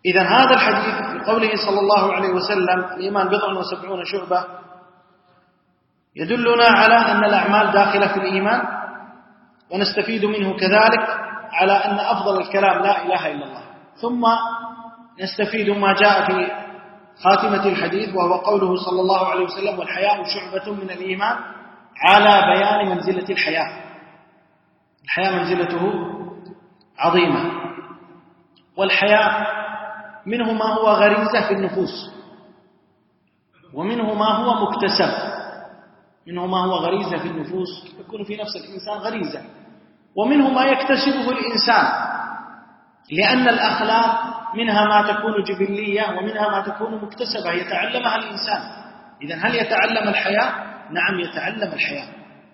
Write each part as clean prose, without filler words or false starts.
إذن هذا الحديث بقوله صلى الله عليه وسلم الإيمان 70 شعبة يدلنا على أن الأعمال داخلة في الإيمان، ونستفيد منه كذلك على أن أفضل الكلام لا إله إلا الله. ثم نستفيد ما جاء في خاتمة الحديث وهو قوله صلى الله عليه وسلم والحياء شعبة من الإيمان، على بيان منزلة الحياء. الحياء منزلته عظيمة، والحياء منه ما هو غريزة في النفوس، ومنه ما هو مكتسب. منه ما هو غريزة في النفوس يكون في نفس الإنسان غريزة، ومنه ما يكتسبه الإنسان، لأن الأخلاق منها ما تكون جبلية ومنها ما تكون مكتسبة يتعلمها الإنسان. إذن هل يتعلم الحياء؟ نعم يتعلم الحياء.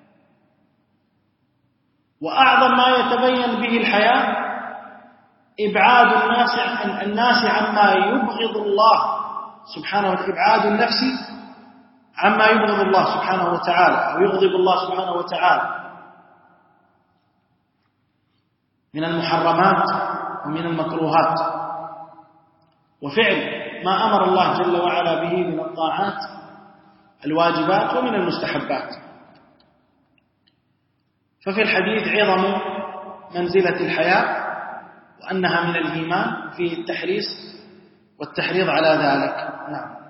وأعظم ما يتبين به الحياء إبعاد الناس عما يبغض الله سبحانه وتعالى، إبعاد النفس عما يبغض الله سبحانه وتعالى أو يغضب الله سبحانه وتعالى من المحرمات ومن المكروهات، وفعل ما أمر الله جل وعلا به من الطاعات الواجبات ومن المستحبات. ففي الحديث عظم منزلة الحياء وأنها من الإيمان في التحريص والتحريض على ذلك. نعم.